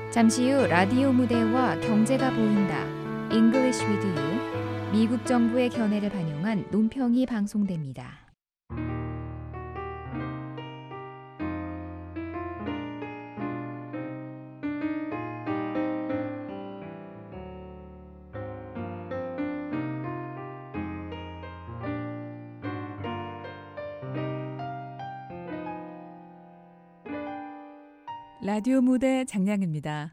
잠시 후 라디오 무대와 경제가 보인다. English with you. 미국 정부의 견해를 반영한 논평이 방송됩니다. 라디오 무대 장량입니다.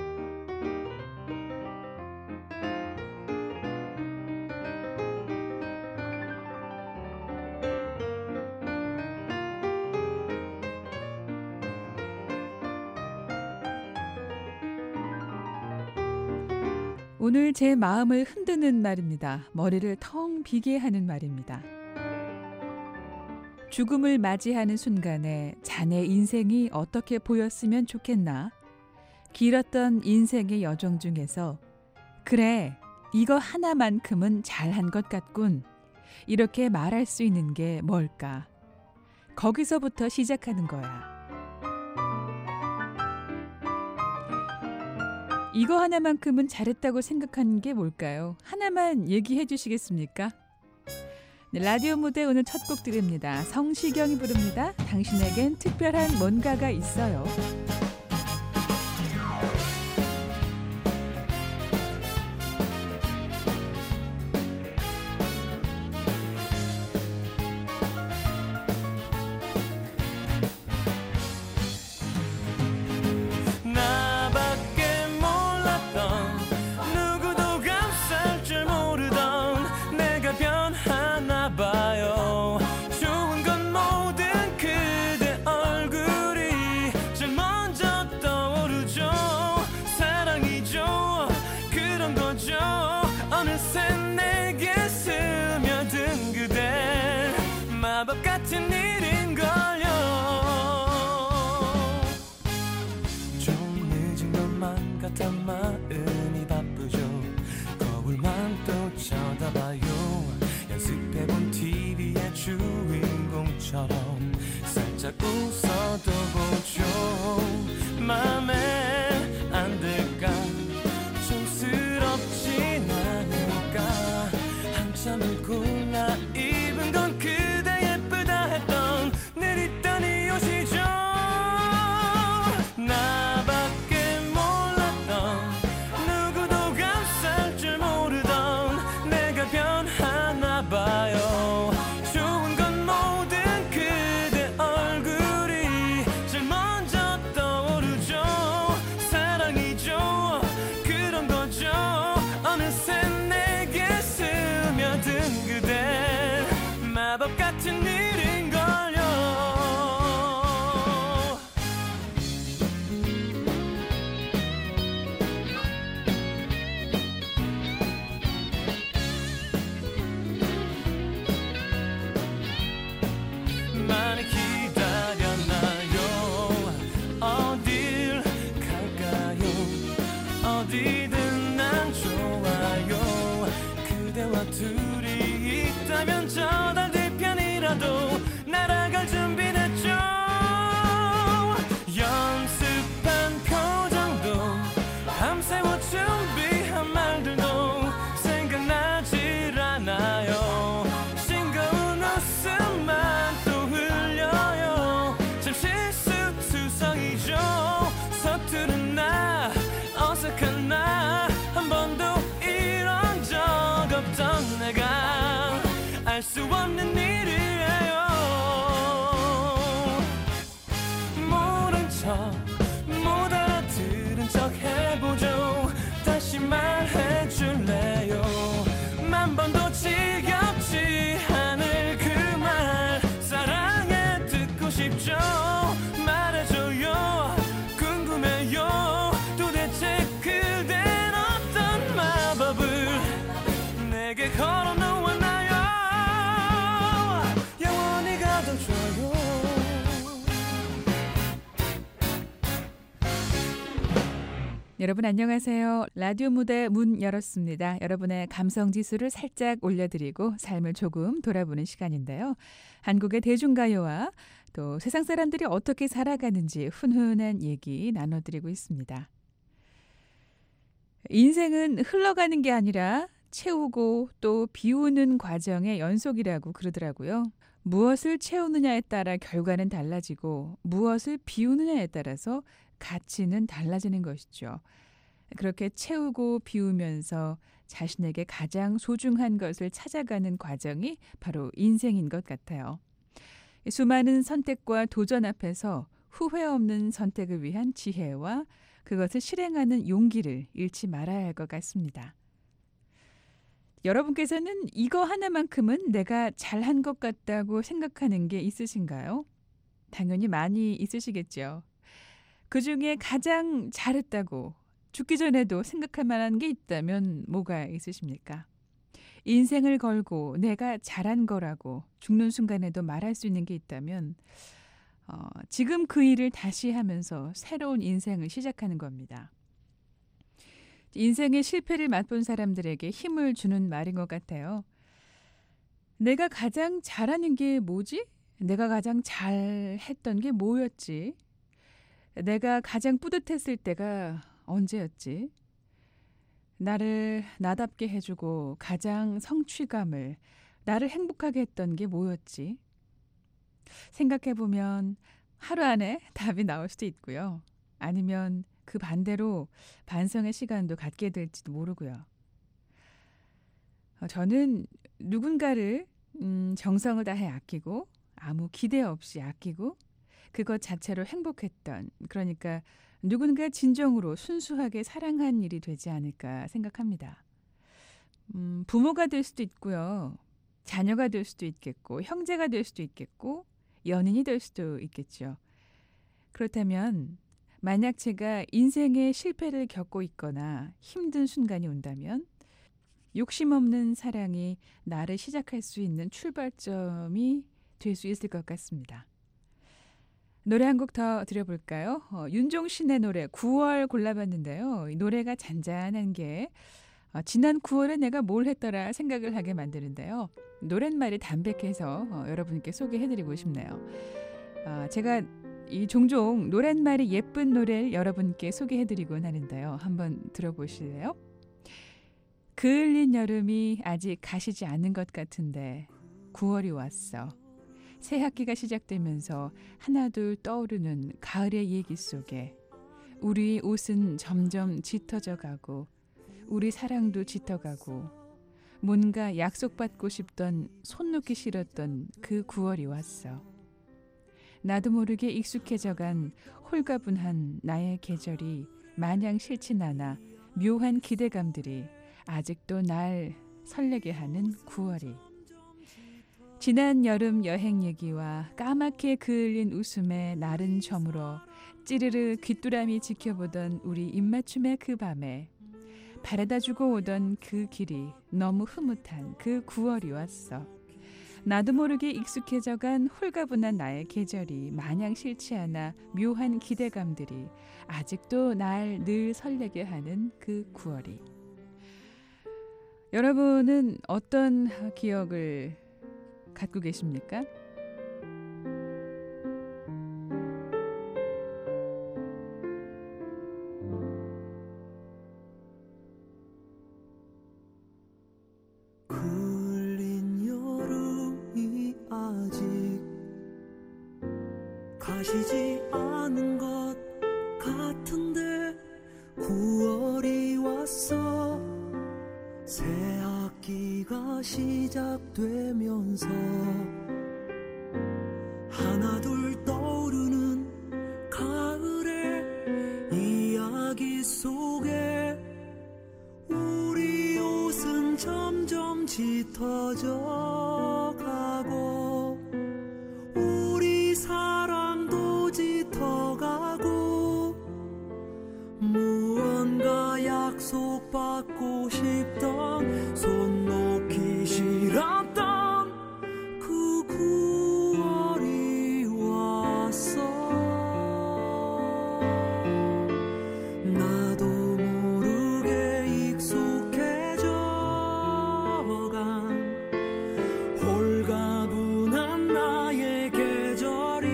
오늘 제 마음을 흔드는 말입니다. 머리를 텅 비게 하는 말입니다. 죽음을 맞이하는 순간에 자네 인생이 어떻게 보였으면 좋겠나? 길었던 인생의 여정 중에서 그래, 이거 하나만큼은 잘한 것 같군. 이렇게 말할 수 있는 게 뭘까? 거기서부터 시작하는 거야. 이거 하나만큼은 잘했다고 생각하는 게 뭘까요? 하나만 얘기해 주시겠습니까? 네, 라디오 무대 오늘 첫 곡 드립니다. 성시경이 부릅니다. 당신에겐 특별한 뭔가가 있어요. 마법 같은 일인걸요. 좀 늦은 것만 같아 마음이 바쁘죠. 거울만 또 쳐다봐요. 연습해본 TV의 주인공처럼 살짝 웃어도 보죠. 맘에 안 들까 촌스럽진 않을까. 한참을 골라 입은 건 그대 예쁘다 했던 늘 있던 이 옷이죠. 나밖에 몰랐던 누구도 감쌀 줄 모르던 내가 변하나 봐요. 좋은 건 모든 그대 얼굴이 제일 먼저 떠오르죠. 사랑이죠. 그런 거죠. 어느새 내게 스며든 그대 마법 같은 일인걸요. 많이 기다렸나요? 어딜 갈까요? 어디든 난 좋아요. 그대와 둘이 있다면 저 달 뒤편이라도 날아갈 준비됐죠. 연습한 표정도 밤새워 준비한 말들도 생각나질 않아요. 싱거운 웃음만 또 흘려요. 참 실수투성이죠. 서투른 나 어색한 나 한 번도 이런 적 없던 내가 알 수 없는 일이에요. 모른 척 못 알아들은 척 해보죠. 다시 말해줄래요. 만 번도 지겹지 않을 그 말 사랑해 듣고 싶죠. 말해줘요. 궁금해요. 도대체 그댄 어떤 마법을 내게 걸어놓았나요? 영원히 가둬줘요. 여러분 안녕하세요. 라디오 무대 문 열었습니다. 여러분의 감성 지수를 살짝 올려드리고 삶을 조금 돌아보는 시간인데요. 한국의 대중가요와 또 세상 사람들이 어떻게 살아가는지 훈훈한 얘기 나눠드리고 있습니다. 인생은 흘러가는 게 아니라 채우고 또 비우는 과정의 연속이라고 그러더라고요. 무엇을 채우느냐에 따라 결과는 달라지고 무엇을 비우느냐에 따라서 가치는 달라지는 것이죠. 그렇게 채우고 비우면서 자신에게 가장 소중한 것을 찾아가는 과정이 바로 인생인 것 같아요. 수많은 선택과 도전 앞에서 후회 없는 선택을 위한 지혜와 그것을 실행하는 용기를 잃지 말아야 할 것 같습니다. 여러분께서는 이거 하나만큼은 내가 잘한 것 같다고 생각하는 게 있으신가요? 당연히 많이 있으시겠죠. 그중에 가장 잘했다고 죽기 전에도 생각할 만한 게 있다면 뭐가 있으십니까? 인생을 걸고 내가 잘한 거라고 죽는 순간에도 말할 수 있는 게 있다면 지금 그 일을 다시 하면서 새로운 인생을 시작하는 겁니다. 인생의 실패를 맛본 사람들에게 힘을 주는 말인 것 같아요. 내가 가장 잘하는 게 뭐지? 내가 가장 잘했던 게 뭐였지? 내가 가장 뿌듯했을 때가 언제였지? 나를 나답게 해주고 가장 성취감을, 나를 행복하게 했던 게 뭐였지? 생각해보면 하루 안에 답이 나올 수도 있고요. 아니면 그 반대로 반성의 시간도 갖게 될지도 모르고요. 저는 누군가를 정성을 다해 아끼고 아무 기대 없이 아끼고 그것 자체로 행복했던, 그러니까 누군가 진정으로 순수하게 사랑한 일이 되지 않을까 생각합니다. 부모가 될 수도 있고요. 자녀가 될 수도 있겠고 형제가 될 수도 있겠고 연인이 될 수도 있겠죠. 그렇다면 만약 제가 인생의 실패를 겪고 있거나 힘든 순간이 온다면 욕심 없는 사랑이 나를 시작할 수 있는 출발점이 될 수 있을 것 같습니다. 노래 한 곡 더 들어볼까요? 윤종신의 노래 9월 골라봤는데요. 이 노래가 잔잔한 게 지난 9월에 내가 뭘 했더라 생각을 하게 만드는데요. 노랫말이 담백해서 여러분께 소개해드리고 싶네요. 제가 종종 노랫말이 예쁜 노래를 여러분께 소개해드리곤 하는데요. 한번 들어보실래요? 그을린 여름이 아직 가시지 않은 것 같은데 9월이 왔어. 새 학기가 시작되면서 하나둘 떠오르는 가을의 얘기 속에 우리 옷은 점점 짙어져 가고 우리 사랑도 짙어가고 뭔가 약속받고 싶던 손 놓기 싫었던 그 9월이 왔어. 나도 모르게 익숙해져간 홀가분한 나의 계절이 마냥 싫진 않아 묘한 기대감들이 아직도 날 설레게 하는 9월이. 지난 여름 여행 얘기와 까맣게 그을린 웃음에 날은 저물어 찌르르 귀뚜라미 지켜보던 우리 입맞춤의 그 밤에 바래다주고 오던 그 길이 너무 흐뭇한 그 9월이 왔어. 나도 모르게 익숙해져간 홀가분한 나의 계절이 마냥 싫지 않아 묘한 기대감들이 아직도 날 늘 설레게 하는 그 9월이. 여러분은 어떤 기억을 갖고 계십니까? 그을린 여름이 아직 가시지 않은 것 같은데 9월이 왔어. 새 학기가 시작되면서 하나둘 떠오르는 가을의 이야기 속에 우리 옷은 점점 짙어져 가고 우리 사랑도 짙어가고 무언가 약속받고 싶던 손 놓기 싫었던 그 9월이 왔어. 나도 모르게 익숙해져간 홀가분한 나의 계절이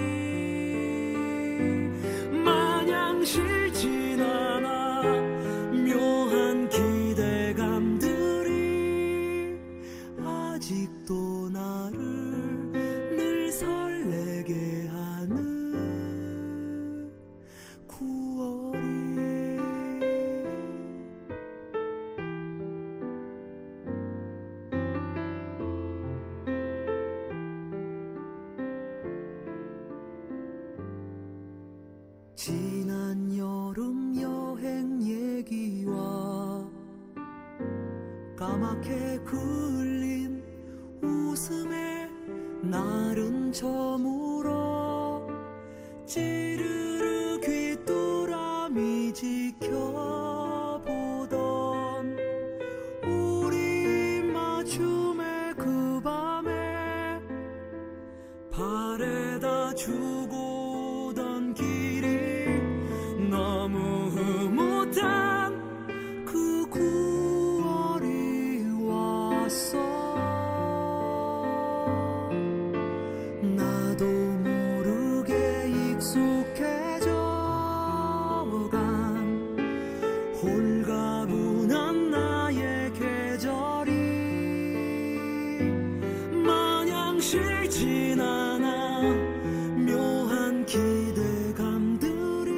마냥 싫진 않아 묘한 까맣게 그을린 웃음에 날은 저물어 찌르르 귀뚜라미 지켜보던 우리 맞춤의 그 밤에 바래다 주고던 길이 너무 흐뭇한 그 9월이 왔어. 나도 모르게 익숙해져간 홀가분한 나의 계절이 마냥 싫진 않아. 묘한 기대감들이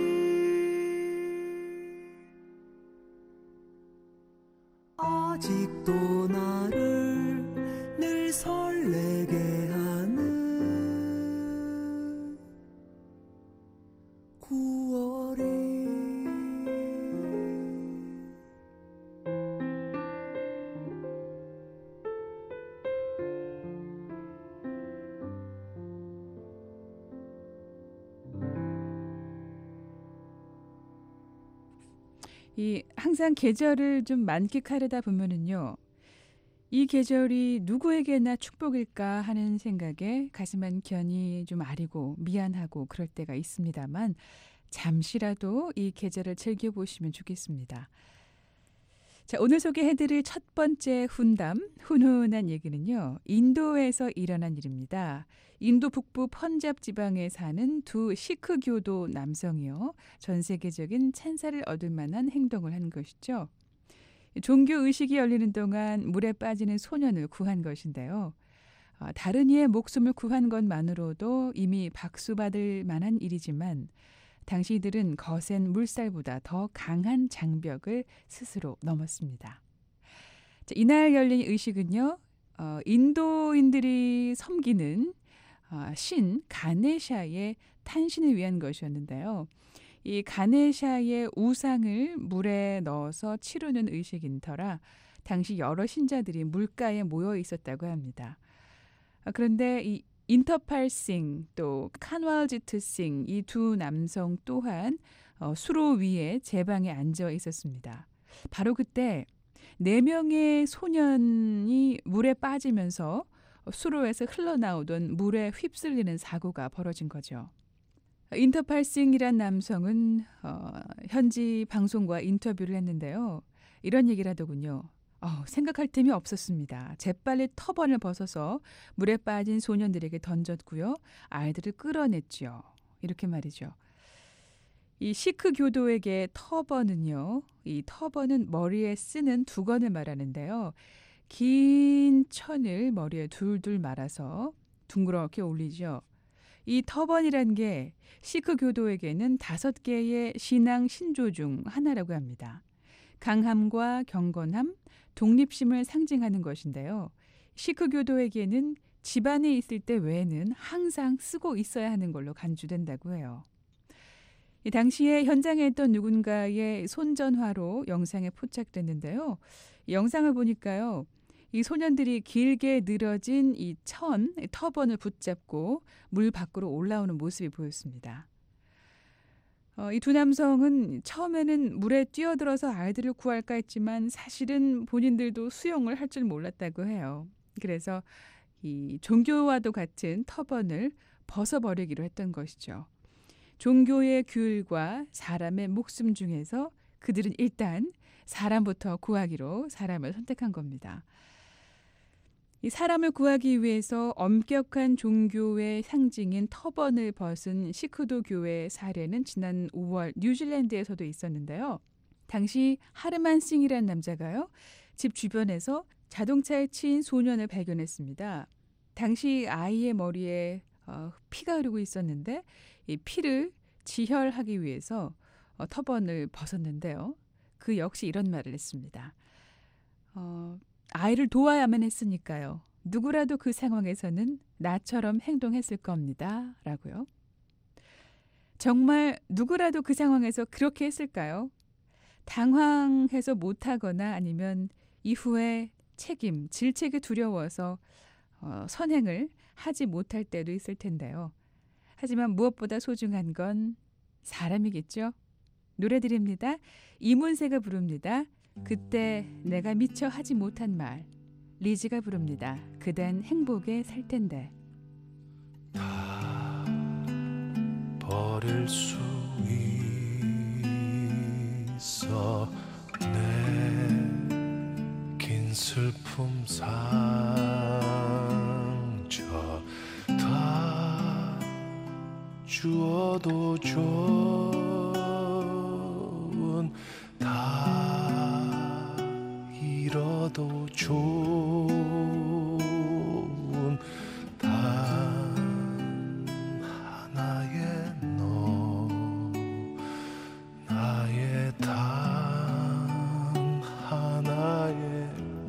아직도 나를 늘 설레게 하는 9월이 이 항상 계절을 좀 만끽하려다 보면은요. 이 계절이 누구에게나 축복일까 하는 생각에 가슴 한켠이 좀 아리고 미안하고 그럴 때가 있습니다만 잠시라도 이 계절을 즐겨보시면 좋겠습니다. 자, 오늘 소개해드릴 첫 번째 훈훈한 얘기는요. 인도에서 일어난 일입니다. 인도 북부 펀잡 지방에 사는 두 시크 교도 남성이요. 전 세계적인 찬사를 얻을 만한 행동을 한 것이죠. 종교 의식이 열리는 동안 물에 빠지는 소년을 구한 것인데요. 다른 이의 목숨을 구한 것만으로도 이미 박수받을 만한 일이지만 당시 이들은 거센 물살보다 더 강한 장벽을 스스로 넘었습니다. 자, 이날 열린 의식은요. 인도인들이 섬기는 신 가네샤의 탄신을 위한 것이었는데요. 이 가네샤의 우상을 물에 넣어서 치르는 의식인 터라 당시 여러 신자들이 물가에 모여 있었다고 합니다. 그런데 이 인터팔 싱 또 칸왈지트 싱 이 두 남성 또한 수로 위에 제방에 앉아 있었습니다. 바로 그때 4명의 소년이 물에 빠지면서 수로에서 흘러나오던 물에 휩쓸리는 사고가 벌어진 거죠. 인터팔 싱이란 남성은 현지 방송과 인터뷰를 했는데요. 이런 얘기를 하더군요. 생각할 틈이 없었습니다. 재빨리 터번을 벗어서 물에 빠진 소년들에게 던졌고요. 아이들을 끌어냈죠. 이렇게 말이죠. 이 시크 교도에게 터번은요. 이 터번은 머리에 쓰는 두건을 말하는데요. 긴 천을 머리에 둘둘 말아서 둥그렇게 올리죠. 이 터번이란 게 시크 교도에게는 5개의 신앙 신조 중 하나라고 합니다. 강함과 경건함, 독립심을 상징하는 것인데요. 시크 교도에게는 집안에 있을 때 외에는 항상 쓰고 있어야 하는 걸로 간주된다고 해요. 이 당시에 현장에 있던 누군가의 손전화로 영상에 포착됐는데요. 이 영상을 보니까요. 이 소년들이 길게 늘어진 이 터번을 붙잡고 물 밖으로 올라오는 모습이 보였습니다. 이 두 남성은 처음에는 물에 뛰어들어서 아이들을 구할까 했지만 사실은 본인들도 수영을 할 줄 몰랐다고 해요. 그래서 이 종교와도 같은 터번을 벗어버리기로 했던 것이죠. 종교의 규율과 사람의 목숨 중에서 그들은 일단 사람부터 구하기로 사람을 선택한 겁니다. 이 사람을 구하기 위해서 엄격한 종교의 상징인 터번을 벗은 시크도 교회의 사례는 지난 5월 뉴질랜드에서도 있었는데요. 당시 하르만 싱이라는 남자가요. 집 주변에서 자동차에 치인 소년을 발견했습니다. 당시 아이의 머리에 피가 흐르고 있었는데 이 피를 지혈하기 위해서 터번을 벗었는데요. 그 역시 이런 말을 했습니다. 아이를 도와야만 했으니까요. 누구라도 그 상황에서는 나처럼 행동했을 겁니다. 라고요. 정말 누구라도 그 상황에서 그렇게 했을까요? 당황해서 못하거나 아니면 이후에 책임, 질책이 두려워서 선행을 하지 못할 때도 있을 텐데요. 하지만 무엇보다 소중한 건 사람이겠죠. 노래 드립니다. 이문세가 부릅니다. 그때 내가 미처 하지 못한 말. 리즈가 부릅니다. 그댄 행복에 살 텐데. 다 버릴 수 있어 내 긴 슬픔 상처 다 주어도 좋은 다 잃어도 좋은 단 하나의 너 나의 단 하나의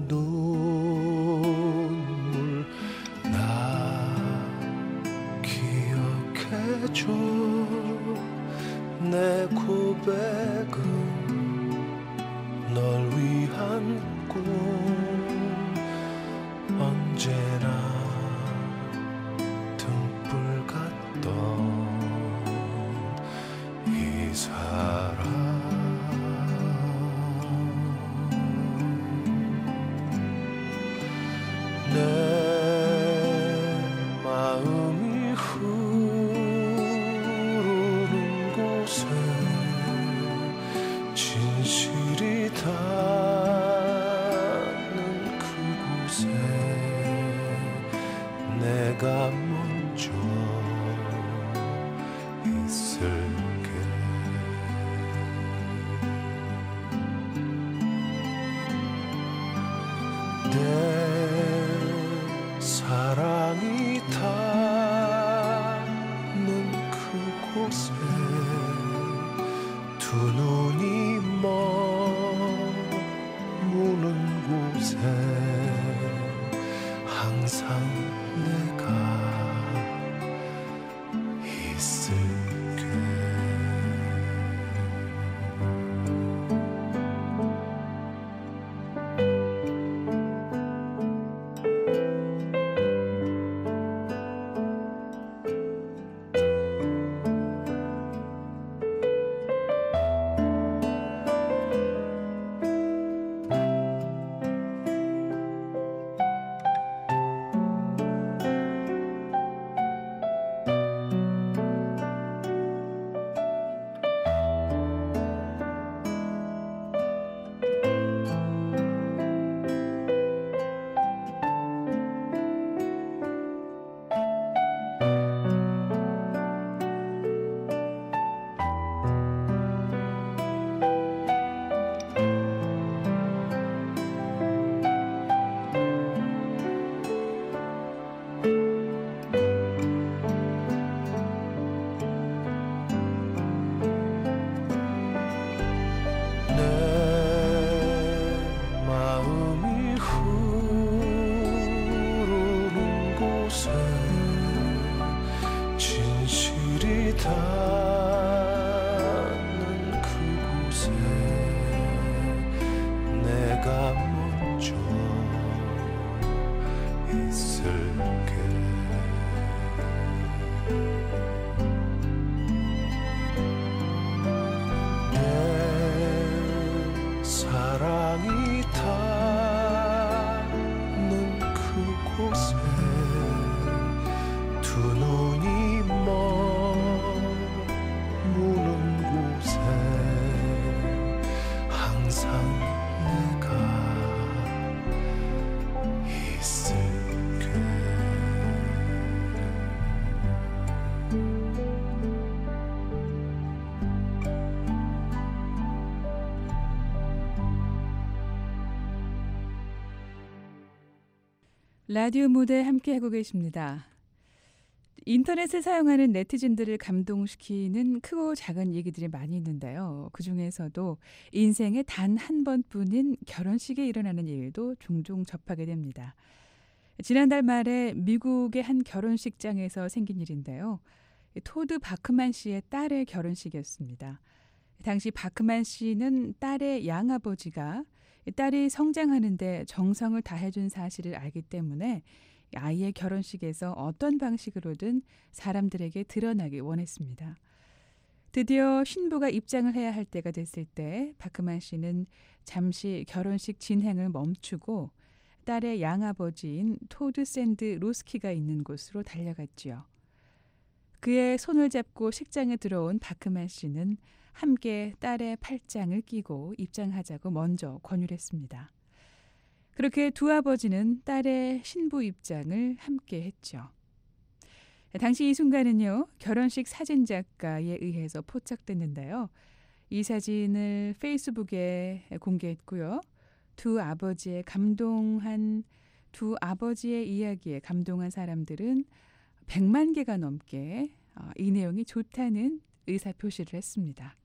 눈물 나 기억해줘 내 고백은 널 위한 꿈 언제나 등불 같던 이 사람 내 마음이 흐르는 곳에 진실이 닿는 그곳에 내가 먼저 있을게 내 사랑이 닿는 그곳에 두 눈이 머무는 곳에 항상 내가 있을게 닿는 그곳에 내가 먼저 있을게 내 사랑이 닿는 그곳에 두 눈이 머무는 곳에 항상 내가 있을게 라디오 무대 함께하고 계십니다. 인터넷을 사용하는 네티즌들을 감동시키는 크고 작은 얘기들이 많이 있는데요. 그중에서도 인생에 단 한 번뿐인 결혼식에 일어나는 일도 종종 접하게 됩니다. 지난달 말에 미국의 한 결혼식장에서 생긴 일인데요. 토드 바크만 씨의 딸의 결혼식이었습니다. 당시 바크만 씨는 딸의 양아버지가 딸이 성장하는데 정성을 다해준 사실을 알기 때문에 아이의 결혼식에서 어떤 방식으로든 사람들에게 드러나기 원했습니다. 드디어 신부가 입장을 해야 할 때가 됐을 때 바크만 씨는 잠시 결혼식 진행을 멈추고 딸의 양아버지인 토드 샌드 로스키가 있는 곳으로 달려갔지요. 그의 손을 잡고 식장에 들어온 바크만 씨는 함께 딸의 팔짱을 끼고 입장하자고 먼저 권유를 했습니다. 그렇게 두 아버지는 딸의 신부 입장을 함께 했죠. 당시 이 순간은요, 결혼식 사진작가에 의해서 포착됐는데요. 이 사진을 페이스북에 공개했고요. 두 아버지의 이야기에 감동한 사람들은 100만 개가 넘게 이 내용이 좋다는 의사표시를 했습니다.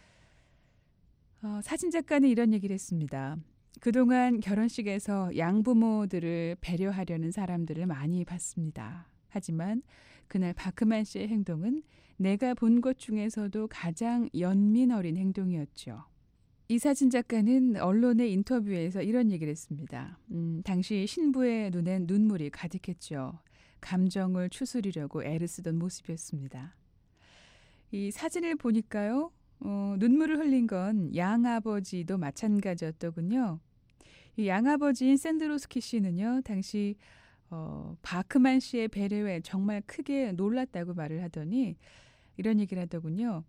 사진작가는 이런 얘기를 했습니다. 그동안 결혼식에서 양부모들을 배려하려는 사람들을 많이 봤습니다. 하지만 그날 바크만 씨의 행동은 내가 본 것 중에서도 가장 연민 어린 행동이었죠. 이 사진작가는 언론의 인터뷰에서 이런 얘기를 했습니다. 당시 신부의 눈엔 눈물이 가득했죠. 감정을 추스리려고 애를 쓰던 모습이었습니다. 이 사진을 보니까요. 눈물을 흘린 건 양아버지도 마찬가지였더군요. 이 양아버지인 샌드로스키 씨는요. 당시 바크만 씨의 배려에 정말 크게 놀랐다고 말을 하더니 이런 얘기를 하더군요.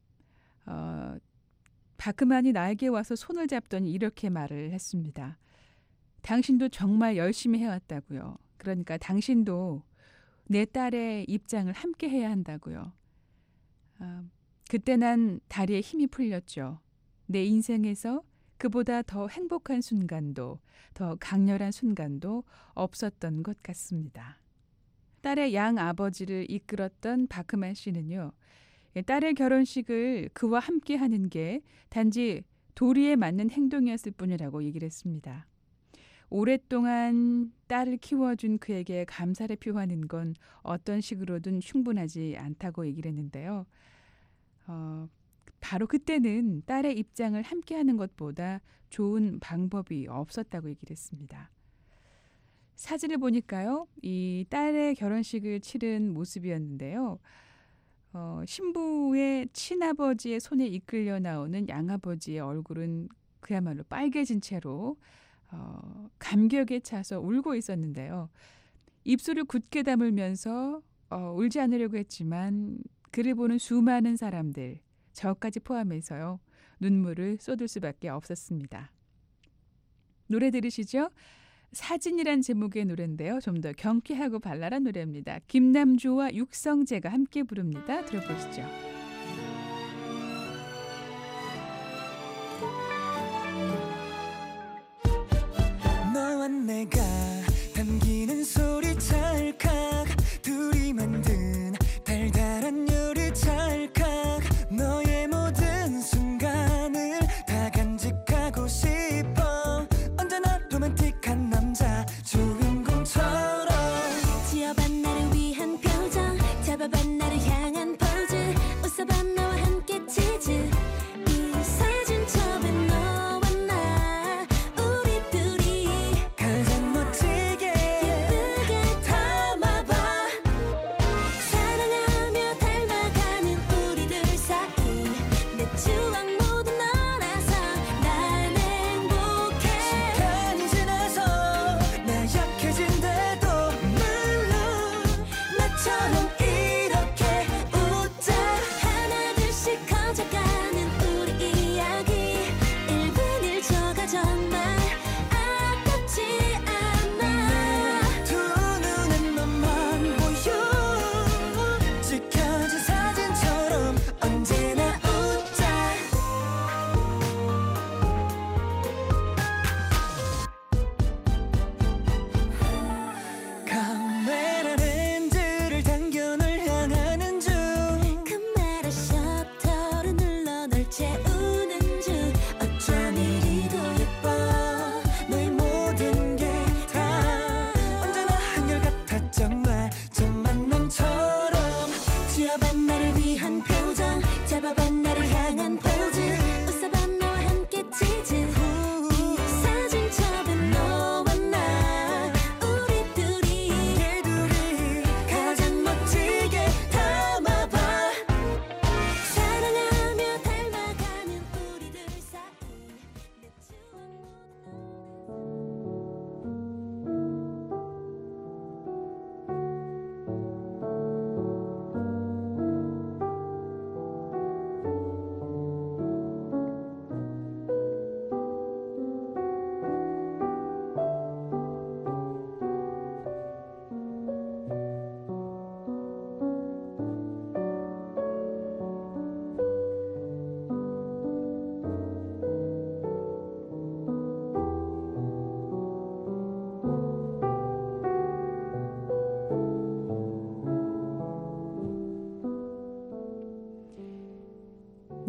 바크만이 나에게 와서 손을 잡더니 이렇게 말을 했습니다. 당신도 정말 열심히 해왔다고요. 그러니까 당신도 내 딸의 입장을 함께 해야 한다고요. 그때 난 다리에 힘이 풀렸죠. 내 인생에서 그보다 더 행복한 순간도, 더 강렬한 순간도 없었던 것 같습니다. 딸의 양 아버지를 이끌었던 바크만 씨는요. 딸의 결혼식을 그와 함께 하는 게 단지 도리에 맞는 행동이었을 뿐이라고 얘기를 했습니다. 오랫동안 딸을 키워준 그에게 감사를 표하는 건 어떤 식으로든 충분하지 않다고 얘기를 했는데요. 바로 그때는 딸의 입장을 함께 하는 것보다 좋은 방법이 없었다고 얘기를 했습니다. 사진을 보니까요. 이 딸의 결혼식을 치른 모습이었는데요. 신부의 친아버지의 손에 이끌려 나오는 양아버지의 얼굴은 그야말로 빨개진 채로 감격에 차서 울고 있었는데요. 입술을 굳게 다물면서 울지 않으려고 했지만 그를 보는 수많은 사람들, 저까지 포함해서요. 눈물을 쏟을 수밖에 없었습니다. 노래 들으시죠? 사진이란 제목의 노래인데요. 좀 더 경쾌하고 발랄한 노래입니다. 김남주와 육성재가 함께 부릅니다. 들어보시죠. 너와 내가 담기는 소리 찰칵 둘이 만든 달달한 요리 찰칵 너의 모든 순간을 다 간직하고 싶어 언제나 로맨틱한 남자 주인공처럼 지어봐 나를 위한 표정 잡아봐 나를 향한 포즈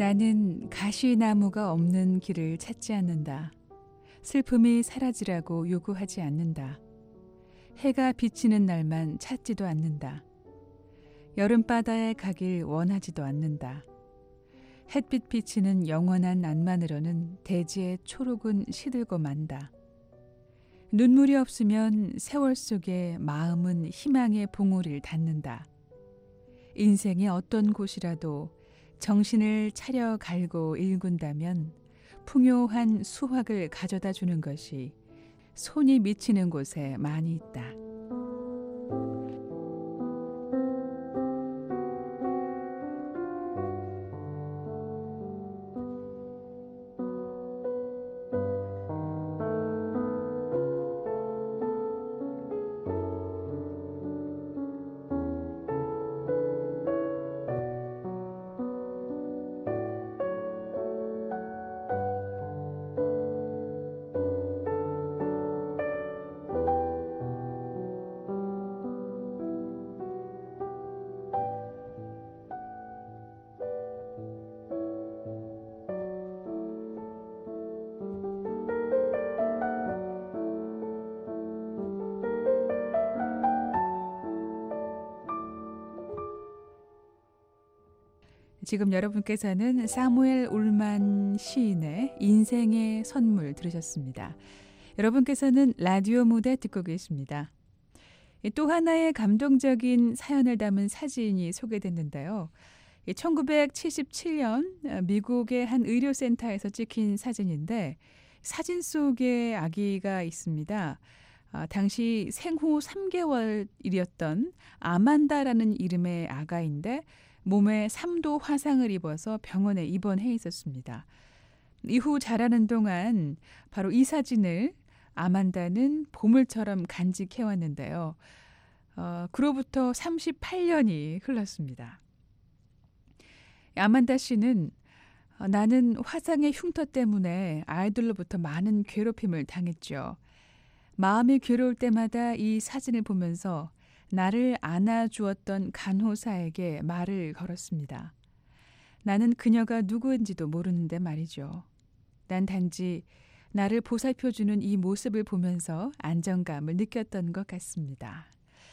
나는 가시나무가 없는 길을 찾지 않는다. 슬픔이 사라지라고 요구하지 않는다. 해가 비치는 날만 찾지도 않는다. 여름바다에 가길 원하지도 않는다. 햇빛 비치는 영원한 낮만으로는 대지의 초록은 시들고 만다. 눈물이 없으면 세월 속에 마음은 희망의 봉우리를 닫는다. 인생의 어떤 곳이라도 정신을 차려 갈고 일군다면 풍요한 수확을 가져다 주는 것이 손이 미치는 곳에 많이 있다. 지금 여러분께서는 사무엘 울만 시인의 인생의 선물 들으셨습니다. 여러분께서는 라디오 무대 듣고 계십니다. 또 하나의 감동적인 사연을 담은 사진이 소개됐는데요. 1977년 미국의 한 의료센터에서 찍힌 사진인데 사진 속에 아기가 있습니다. 당시 생후 3개월이었던 아만다라는 이름의 아가인데 몸에 3도 화상을 입어서 병원에 입원해 있었습니다. 이후 자라는 동안 바로 이 사진을 아만다는 보물처럼 간직해왔는데요. 그로부터 38년이 흘렀습니다. 아만다 씨는 나는 화상의 흉터 때문에 아이들로부터 많은 괴롭힘을 당했죠. 마음이 괴로울 때마다 이 사진을 보면서 나를 안아주었던 간호사에게 말을 걸었습니다. 나는 그녀가 누구인지도 모르는데 말이죠. 난 단지 나를 보살펴주는 이 모습을 보면서 안정감을 느꼈던 것 같습니다.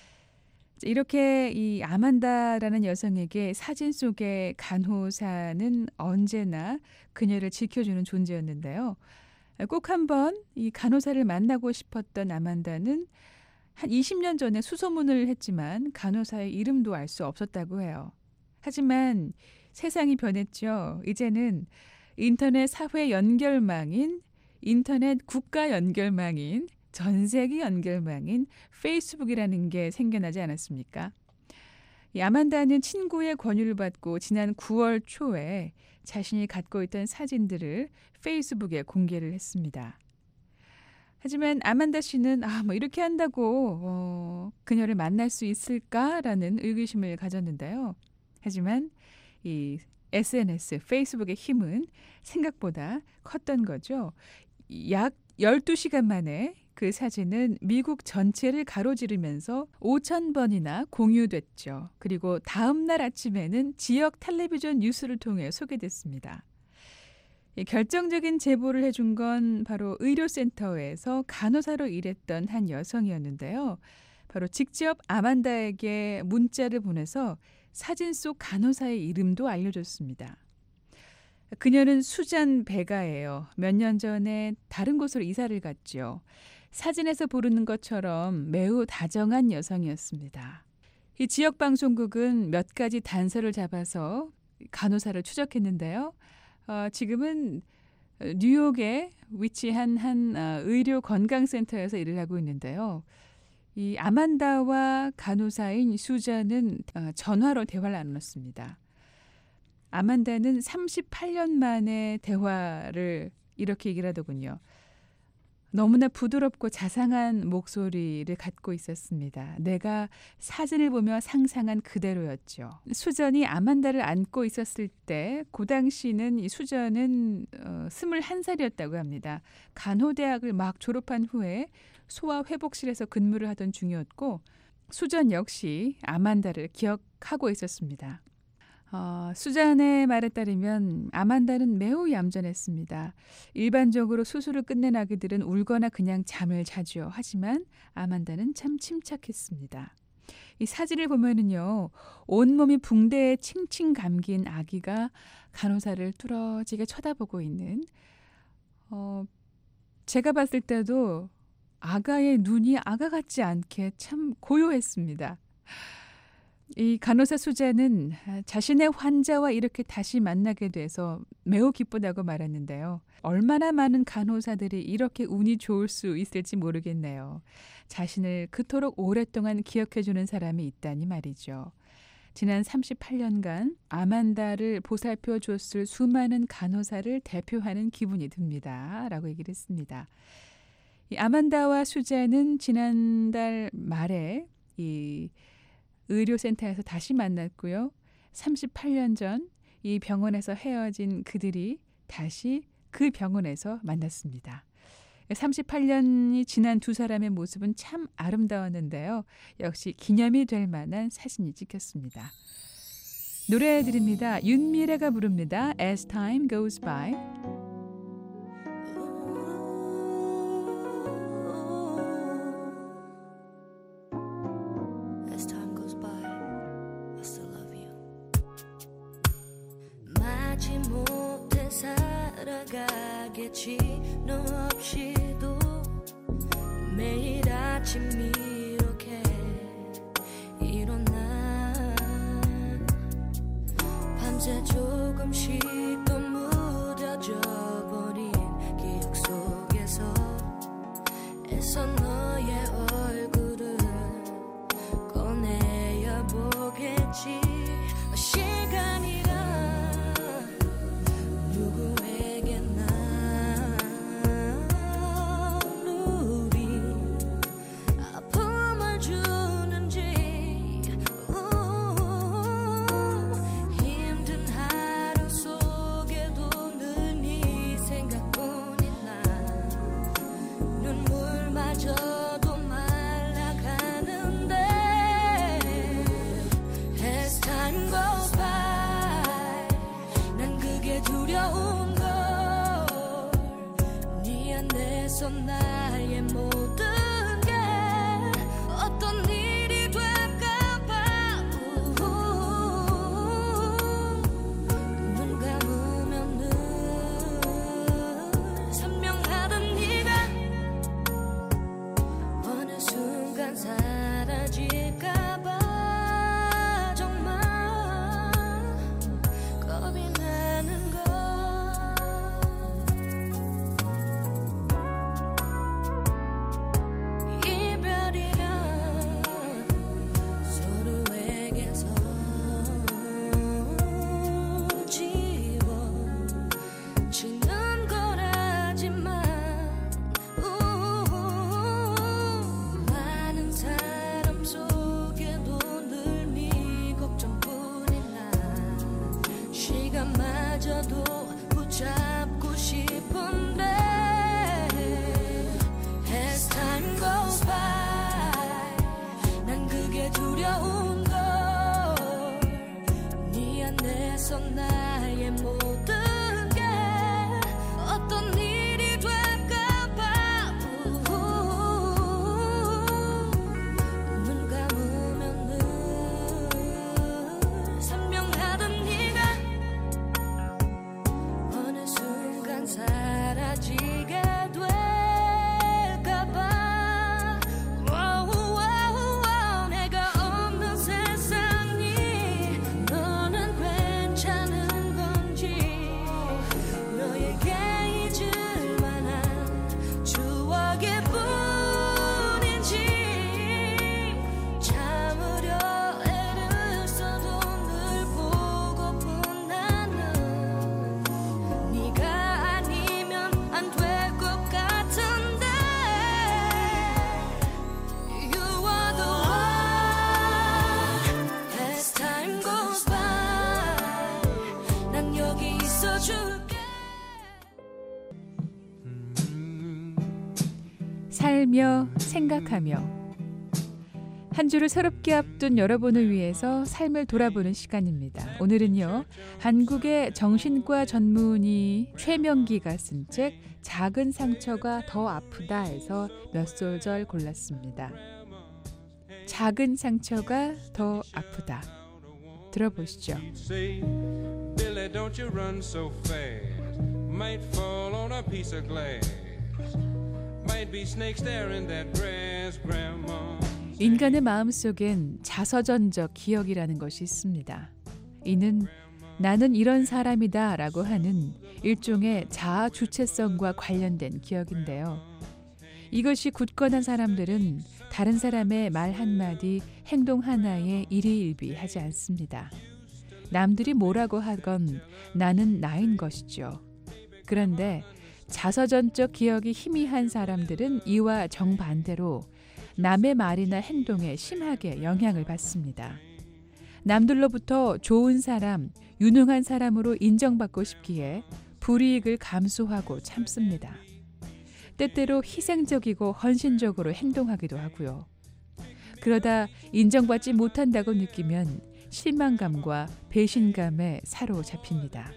이렇게 이 아만다라는 여성에게 사진 속의 간호사는 언제나 그녀를 지켜주는 존재였는데요. 꼭 한번 이 간호사를 만나고 싶었던 아만다는 한 20년 전에 수소문을 했지만 간호사의 이름도 알 수 없었다고 해요. 하지만 세상이 변했죠. 이제는 인터넷 사회 연결망인, 인터넷 국가 연결망인, 전 세계 연결망인 페이스북이라는 게 생겨나지 않았습니까? 이 아만다는 친구의 권유를 받고 지난 9월 초에 자신이 갖고 있던 사진들을 페이스북에 공개를 했습니다. 하지만 아만다 씨는 이렇게 한다고 그녀를 만날 수 있을까라는 의구심을 가졌는데요. 하지만 이 SNS, 페이스북의 힘은 생각보다 컸던 거죠. 약 12시간 만에 그 사진은 미국 전체를 가로지르면서 5,000번이나 공유됐죠. 그리고 다음 날 아침에는 지역 텔레비전 뉴스를 통해 소개됐습니다. 결정적인 제보를 해준 건 바로 의료센터에서 간호사로 일했던 한 여성이었는데요. 바로 직접 아만다에게 문자를 보내서 사진 속 간호사의 이름도 알려줬습니다. 그녀는 수잔 베가예요. 몇 년 전에 다른 곳으로 이사를 갔죠. 사진에서 부르는 것처럼 매우 다정한 여성이었습니다. 이 지역 방송국은 몇 가지 단서를 잡아서 간호사를 추적했는데요. 지금은 뉴욕에 위치한 한 의료 건강센터에서 일을 하고 있는데요. 이 아만다와 간호사인 수잔은 전화로 대화를 나눴습니다. 아만다는 38년 만에 대화를 이렇게 얘기를 하더군요. 너무나 부드럽고 자상한 목소리를 갖고 있었습니다. 내가 사진을 보며 상상한 그대로였죠. 수전이 아만다를 안고 있었을 때 그 당시는 이 수전은 21살이었다고 합니다. 간호대학을 막 졸업한 후에 소아회복실에서 근무를 하던 중이었고 수전 역시 아만다를 기억하고 있었습니다. 수잔의 말에 따르면 아만다는 매우 얌전했습니다. 일반적으로 수술을 끝낸 아기들은 울거나 그냥 잠을 자죠. 하지만 아만다는 참 침착했습니다. 이 사진을 보면은요, 온몸이 붕대에 칭칭 감긴 아기가 간호사를 뚫어지게 쳐다보고 있는, 제가 봤을 때도 아가의 눈이 아가 같지 않게 참 고요했습니다. 이 간호사 수잔은 자신의 환자와 이렇게 다시 만나게 돼서 매우 기쁘다고 말했는데요. 얼마나 많은 간호사들이 이렇게 운이 좋을 수 있을지 모르겠네요. 자신을 그토록 오랫동안 기억해주는 사람이 있다니 말이죠. 지난 38년간 아만다를 보살펴 줬을 수많은 간호사를 대표하는 기분이 듭니다. 라고 얘기를 했습니다. 이 아만다와 수잔은 지난달 말에 이 의료센터에서 다시 만났고요. 38년 전 이 병원에서 헤어진 그들이 다시 그 병원에서 만났습니다. 38년이 지난 두 사람의 모습은 참 아름다웠는데요. 역시 기념이 될 만한 사진이 찍혔습니다. 노래 드립니다. 윤미래가 부릅니다. As Time Goes By. As time goes by, I still love you. 마지못해 살아가겠지 너 없이도 매일 아침 이렇게 일어나 밤새 조금씩 또 무뎌져 버린 기억 속에서 애써 너의 얼굴을 꺼내야 보겠지. 시간이란 누구에게나 우리 아픔을 주는지 힘든 하루 속에도 늘 네 생각뿐인 나 눈물마저도 말라가는데 As time goes by 난 그게 두려운 걸 네 안에서 나의 모든 게 어떤 일이 될까봐 눈 감으면 늘 선명하던 네가 어느 순간 사라질까봐 정말 겁이 나는 걸. 이별이란 서로에게서 지워지는 거라지만 많은 사람 속에도 늘 네 걱정뿐인 나 시간마저도 붙잡고 싶은데 As time goes by 난 그게 두려운 걸 네 안에서 나의 모든 게 어떤 일이 될까봐 눈 감으면 늘 선명하던 네가 어느 순간 사라지게 될까봐 내가 없는 세상이 너는 괜찮은 건지 너에게 잊을 만한 추억일 뿐인지 참으려 애를 써도 늘 보고픈 나는 네가 아니면 안 될 것 같은데 You are the one As time goes by 난 여기 있어줄게. 살며 생각하며 한 주를 새롭게 앞둔 여러분을 위해서 삶을 돌아보는 시간입니다. 오늘은요, 한국의 정신과 전문의 최명기가 쓴 책 작은 상처가 더 아프다에서 몇 소절 골랐습니다. 작은 상처가 더 아프다. 들어보시죠. Billy, don't you run so fast. Might fall on a piece of glass. Might be snakes there in that grass, Grandma. 인간의 마음속엔 자서전적 기억이라는 것이 있습니다. 이는 나는 이런 사람이다 라고 하는 일종의 자아 주체성과 관련된 기억인데요. 이것이 굳건한 사람들은 다른 사람의 말 한마디, 행동 하나에 일희일비하지 않습니다. 남들이 뭐라고 하건 나는 나인 것이죠. 그런데 자서전적 기억이 희미한 사람들은 이와 정반대로 남의 말이나 행동에 심하게 영향을 받습니다. 남들로부터 좋은 사람, 유능한 사람으로 인정받고 싶기에 불이익을 감수하고 참습니다. 때때로 희생적이고 헌신적으로 행동하기도 하고요. 그러다 인정받지 못한다고 느끼면 실망감과 배신감에 사로잡힙니다.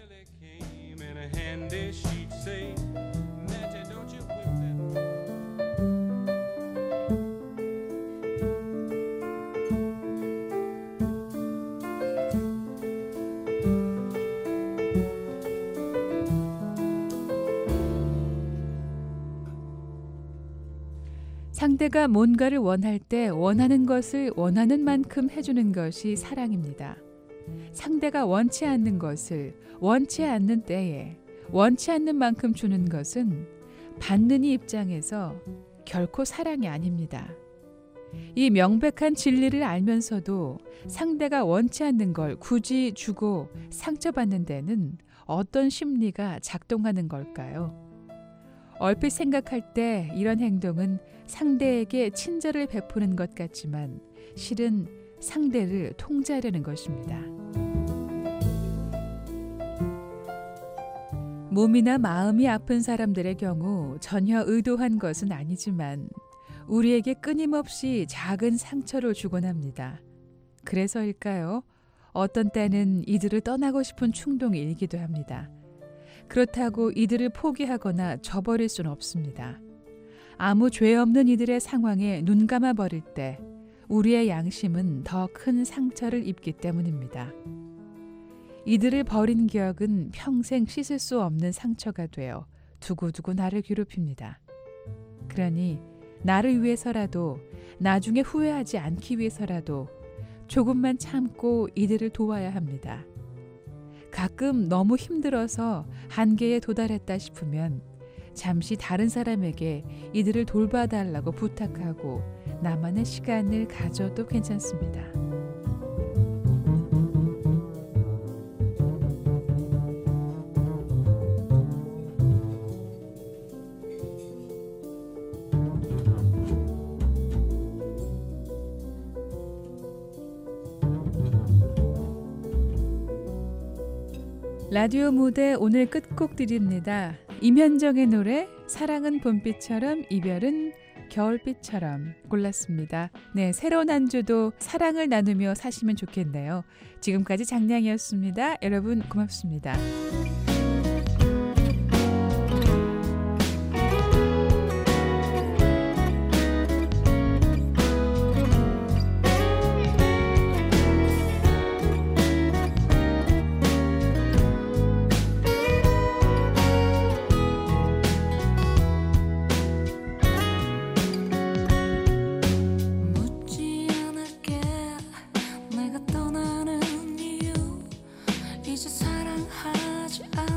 상대가 뭔가를 원할 때 원하는 것을 원하는 만큼 해주는 것이 사랑입니다. 상대가 원치 않는 것을 원치 않는 때에 원치 않는 만큼 주는 것은 받는 이 입장에서 결코 사랑이 아닙니다. 이 명백한 진리를 알면서도 상대가 원치 않는 걸 굳이 주고 상처받는 데는 어떤 심리가 작동하는 걸까요? 얼핏 생각할 때 이런 행동은 상대에게 친절을 베푸는 것 같지만 실은 상대를 통제하려는 것입니다. 몸이나 마음이 아픈 사람들의 경우 전혀 의도한 것은 아니지만 우리에게 끊임없이 작은 상처를 주곤 합니다. 그래서일까요? 어떤 때는 이들을 떠나고 싶은 충동이 일기도 합니다. 그렇다고 이들을 포기하거나 저버릴 수는 없습니다. 아무 죄 없는 이들의 상황에 눈 감아 버릴 때 우리의 양심은 더 큰 상처를 입기 때문입니다. 이들을 버린 기억은 평생 씻을 수 없는 상처가 되어 두고두고 나를 괴롭힙니다. 그러니 나를 위해서라도 나중에 후회하지 않기 위해서라도 조금만 참고 이들을 도와야 합니다. 가끔 너무 힘들어서 한계에 도달했다 싶으면 잠시 다른 사람에게 이들을 돌봐달라고 부탁하고 나만의 시간을 가져도 괜찮습니다. 라디오 무대 오늘 끝곡 드립니다. 임현정의 노래 사랑은 봄비처럼 이별은 겨울비처럼 골랐습니다. 네, 새로운 한 주도 사랑을 나누며 사시면 좋겠네요. 지금까지 장량이었습니다. 여러분 고맙습니다. 이제 사랑하지 않아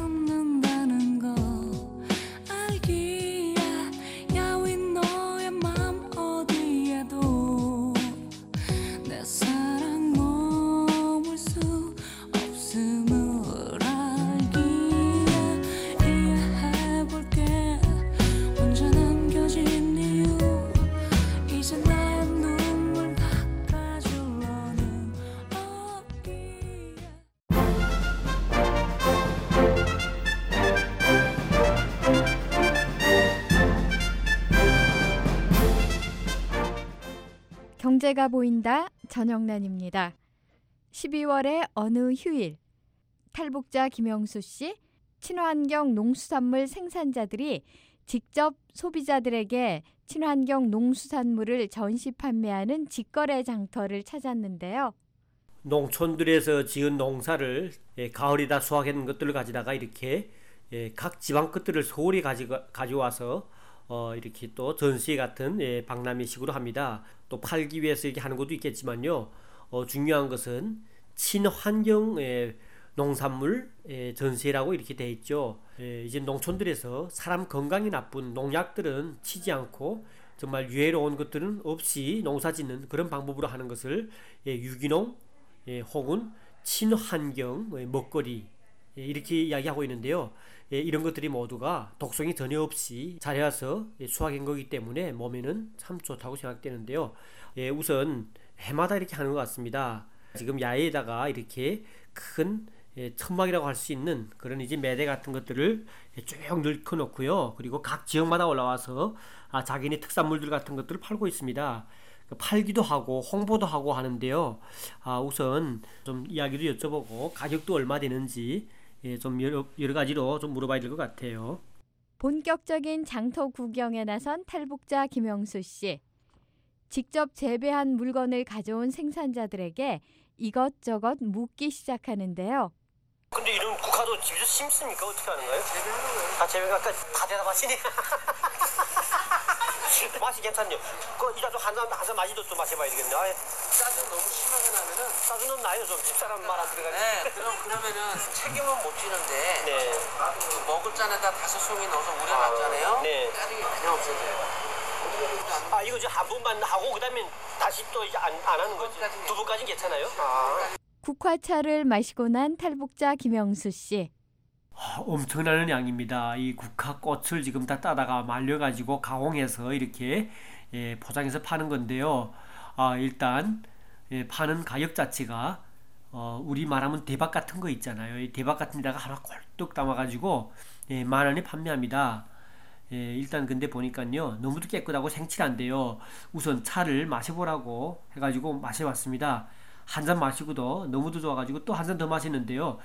경제가 보인다. 전영란입니다. 12월의 어느 휴일, 탈북자 김영수 씨, 친환경 농수산물 생산자들이 직접 소비자들에게 친환경 농수산물을 전시 판매하는 직거래 장터를 찾았는데요. 농촌들에서 지은 농사를 가을이다 수확한 것들을 가지다가 이렇게 각 지방 것들을 서울에 가져와서 이렇게 또 전시 같은 박람회식으로 합니다. 또 팔기 위해서 이렇게 하는 것도 있겠지만요. 중요한 것은 친환경 농산물 전시라고 이렇게 돼 있죠. 이제 농촌들에서 사람 건강에 나쁜 농약들은 치지 않고 정말 유해로운 것들은 없이 농사짓는 그런 방법으로 하는 것을 유기농 혹은 친환경 먹거리 이렇게 이야기하고 있는데요. 이런 것들이 모두가 독성이 전혀 없이 자라서 수확한 거기 때문에 몸에는 참 좋다고 생각되는데요. 우선 해마다 이렇게 하는 것 같습니다. 지금 야외에다가 이렇게 큰 천막이라고 할 수 있는 그런 이제 매대 같은 것들을 쭉 넣고 놓고요. 그리고 각 지역마다 올라와서 자기네 특산물들 같은 것들을 팔고 있습니다. 팔기도 하고 홍보도 하고 하는데요. 우선 좀 이야기도 여쭤보고 가격도 얼마 되는지 좀 여러 가지로 좀 물어봐야 될 것 같아요. 본격적인 장터 구경에 나선 탈북자 김영수 씨. 직접 재배한 물건을 가져온 생산자들에게 이것저것 묻기 시작하는데요. 근데 이런 국화도 집에서 심습니까? 어떻게 하는 거예요? 재배하는 거예요. 재배가 아까 다 대답하시네. 맛이 괜찮요. 이자도 한잔 마시도 좀 마셔봐야 되겠네. 짜증 너무 심하게 나면은 짜증은 나요. 좀 집사람 말 안 들어가네. 네, 그러면은 책임은 못 지는데 네. 먹을 잔에다 5송이 넣어서 우려놨잖아요. 네. 짜증이 그냥 없어져요. 이거 이제 한 번만 하고 그다음에 다시 또 이제 안 하는 거지. 두 번까지는 괜찮아요. 국화차를 마시고 난 탈북자 김영수 씨. 엄청나는 양입니다. 이 국화꽃을 지금 다 따다가 말려가지고 가공해서 이렇게 포장해서 파는 건데요. 일단 파는 가격 자체가 우리 말하면 대박 같은 거 있잖아요. 이 대박 같은 데다가 하나 꼴뚝 담아가지고 10,000원에 판매합니다. 일단 근데 보니까요 너무도 깨끗하고 생칠한데요. 우선 차를 마셔보라고 해가지고 마셔봤습니다. 한 잔 마시고도 너무도 좋아가지고 또 한 잔 더 마시는데요.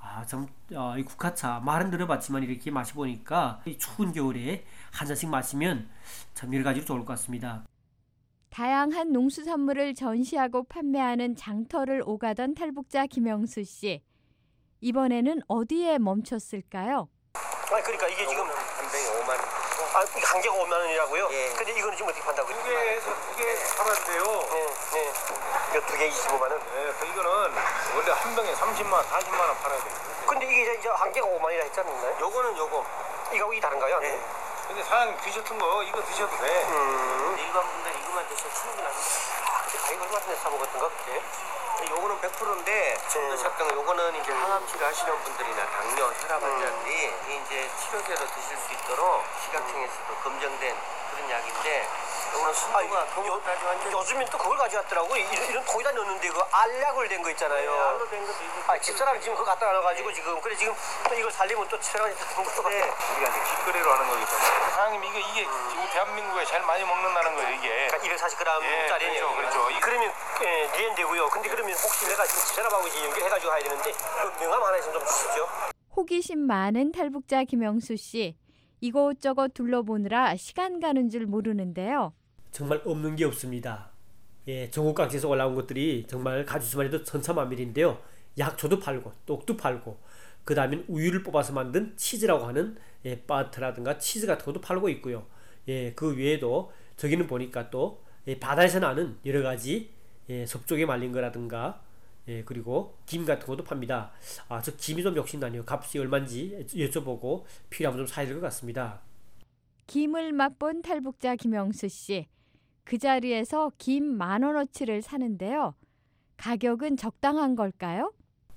이 국화차 말은 들어봤지만 이렇게 마셔보니까 이 추운 겨울에 한 잔씩 마시면 참 여러 가지로 좋을 것 같습니다. 다양한 농수산물을 전시하고 판매하는 장터를 오가던 탈북자 김영수 씨. 이번에는 어디에 멈췄을까요? 그러니까 이게 지금 한 병에 5만 원. 한 개가 5만 원이라고요? 예. 근데 이거는 지금 어떻게 판다고요? 이게 하나인데요. 네. 이거 두 개 25만 원. 네, 이거는 원래 한 병에 30만 원, 40만 원 팔아야 돼요. 근데 이게 이제 한 개가 5만 원이라 했잖아요. 요거는 요거. 이거하고 이 다른가요? 네. 근데 사장님 드셨던 거 이거 드셔도 돼. 일반 분들 이거만 드셔도 충분합니다. 가격 얼마 전에 사 먹었던가 그때? 요거는 100%인데 지금 드셨던 거 요거는 이제 항암치료 하시는 분들이나 당뇨, 혈압 환자들이 이제 치료제로 드실 수 있도록 식약청에서도 검증된 그런 약인데 요거는 순도가 그것까지 완전 요즘엔 또 그걸 가져왔더라고. 이런 통에다 넣는데 그 알약을 된 거 있잖아요. 알로 된 것도 있고 집사람이 지금 그거 갖다 놔가지고 지금 그래 지금 또 이걸 살리면 또 치료하는 것도 같아. 우리가 이제 직거래로 하는 거기 때문에. 사장님 이게 지금 대한민국에 제일 많이 먹는다는 거예요 이게. 그러니까 240g짜리. 예, 그렇죠. 그러면 리엔 되고요. 근데 그러면 혹시 내가 지금 집사람하고 이제 연결해가지고 가야 되는데 그 명함 하나 있으면 좀 주시죠. 호기심 많은 탈북자 김영수 씨. 이곳저곳 둘러보느라 시간 가는 줄 모르는데요. 정말 없는 게 없습니다. 전국 각지에서 올라온 것들이 정말 가지수만 해도 천차만별인데요. 약초도 팔고 떡도 팔고 그 다음에 우유를 뽑아서 만든 치즈라고 하는 바트라든가 치즈 같은 것도 팔고 있고요. 그 외에도 저기는 보니까 또 바다에서 나는 여러 가지 섭쪽에 말린 거라든가 그리고 김 같은 것도 팝니다. 저 김이 좀 욕심나네요. 값이 얼마인지 여쭤보고 필요하면 좀 사야 될 것 같습니다. 김을 맛본 탈북자 김영수 씨. 그 자리에서 김 10,000원어치를 사는데요. 가격은 적당한 걸까요?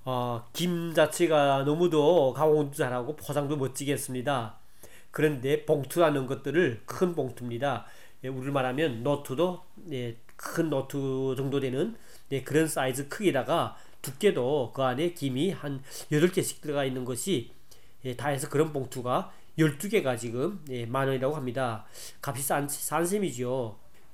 김 자체가 너무도 가공도 잘하고 포장도 멋지게 했습니다. 그런데 봉투라는 것들을 큰 봉투입니다. 우리를 말하면 노트도 큰 노트 정도 되는 그런 사이즈 크기다가 두께도 그 안에 김이 한 8개씩 들어가 있는 것이 다 해서 그런 봉투가 12개가 지금 10,000원이라고 합니다. 값이 싼 셈이죠.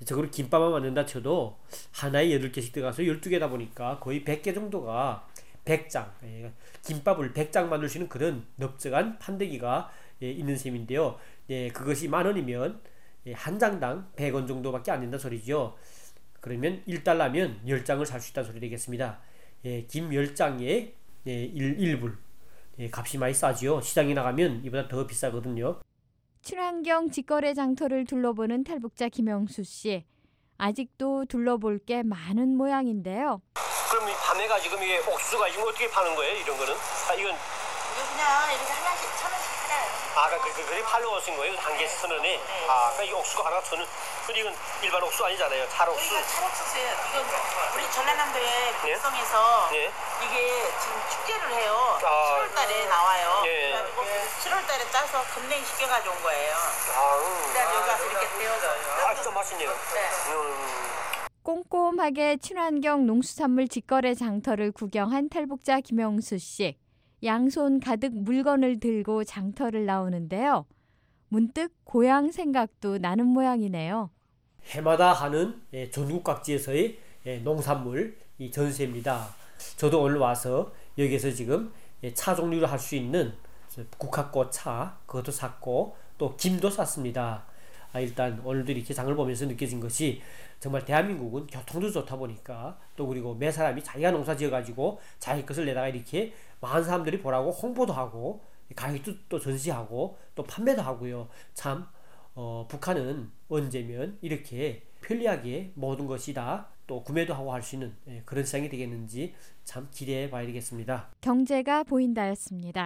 저걸 김밥만 만든다 쳐도 하나에 8개씩 들어가서 12개다 보니까 거의 100개 정도가 100장, 김밥을 100장 만들 수 있는 그런 넓적한 판때기가 있는 셈인데요. 그것이 10,000원이면 한 장당 100원 정도밖에 안 된다는 소리죠. 그러면 1달러면 10장을 살 수 있다는 소리 되겠습니다. 김 10장에 1불. 값이 많이 싸지요. 시장에 나가면 이보다 더 비싸거든요. 친환경 직거래 장터를 둘러보는 탈북자 김영수 씨. 아직도 둘러볼 게 많은 모양인데요. 그럼 이 밤에가 지금 이게 옥수수가 지금 어떻게 파는 거예요? 이런 거는? 이건 이거 그냥 이렇게 하나씩 1,000원씩 팔아요. 그게 팔로 오신 거예요? 한 개씩 1,000원에? 네. 그러니까 이 옥수수가 하나가 1,000원. 근데 이건 일반 옥수수 아니잖아요. 찰옥수수. 이거 찰옥수수예요. 이건 우리 전라남도의 예? 백성에서 예. 이게 지금 축제를 해요. 아. 7월달에 나와요. 예. 그래가지고 7월달에 따서 금냉이 쉽게 가져온 거예요. 그래서 여기 와서 이렇게 데워서. 진짜 맛있네요. 네. 꼼꼼하게 친환경 농수산물 직거래 장터를 구경한 탈북자 김영수 씨. 양손 가득 물건을 들고 장터를 나오는데요. 문득 고향 생각도 나는 모양이네요. 해마다 하는 전국 각지에서의 농산물 이 전시입니다. 저도 오늘 와서 여기에서 지금 차 종류를 할 수 있는 국화꽃 차 그것도 샀고 또 김도 샀습니다. 일단 오늘도 이렇게 장을 보면서 느껴진 것이 정말 대한민국은 교통도 좋다 보니까 또 그리고 매 사람이 자기가 농사 지어가지고 자기 것을 내다가 이렇게 많은 사람들이 보라고 홍보도 하고 가격도 또 전시하고 또 판매도 하고요. 참 북한은 언제면 이렇게 편리하게 모든 것이 다 또 구매도 하고 할 수 있는 그런 시장이 되겠는지 참 기대해 봐야 되겠습니다. 경제가 보인다였습니다.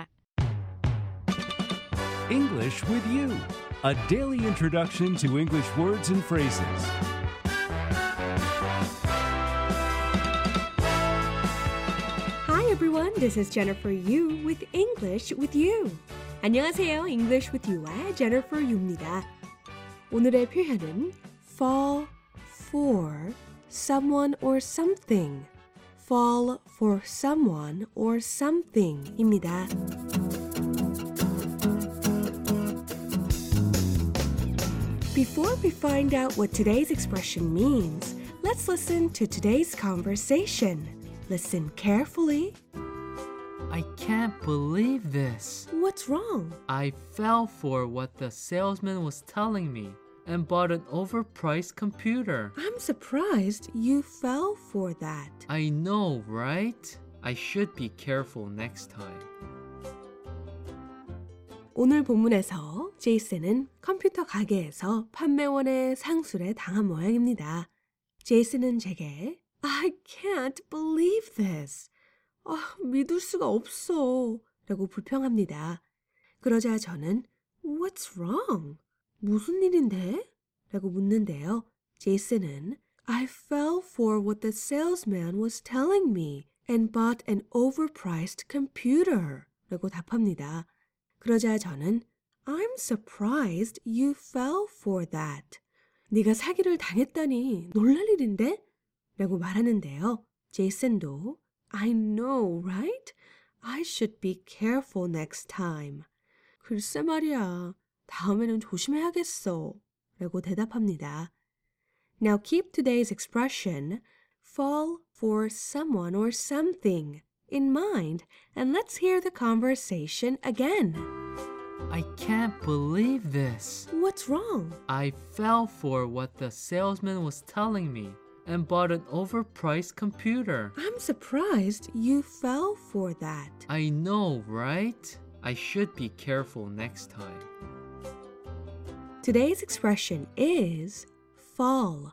English with you, a daily introduction to English words and phrases. Hi everyone, this is Jennifer Yu with English with You. 안녕하세요, English with You의 Jennifer Yu입니다. 오늘의 표현은 fall for someone or something. fall for someone or something입니다. Before we find out what today's expression means, let's listen to today's conversation. Listen carefully. I can't believe this. What's wrong? I fell for what the salesman was telling me and bought an overpriced computer. I'm surprised you fell for that. I know, right? I should be careful next time. 오늘 본문에서 제이슨은 컴퓨터 가게에서 판매원의 상술에 당한 모양입니다. 제이슨은 제게 I can't believe this. 믿을 수가 없어. 라고 불평합니다. 그러자 저는 What's wrong? 무슨 일인데? 라고 묻는데요. 제이슨은 I fell for what the salesman was telling me and bought an overpriced computer. 라고 답합니다. 그러자 저는 I'm surprised you fell for that. 네가 사기를 당했다니 놀랄 일인데? 라고 말하는데요. 제이슨도 I know, right? I should be careful next time. 글쎄 말이야. 다음에는 조심해야겠어. 라고 대답합니다. Now keep today's expression fall for someone or something in mind and let's hear the conversation again. I can't believe this. What's wrong? I fell for what the salesman was telling me and bought an overpriced computer. I'm surprised you fell for that. I know, right? I should be careful next time. Today's expression is fall,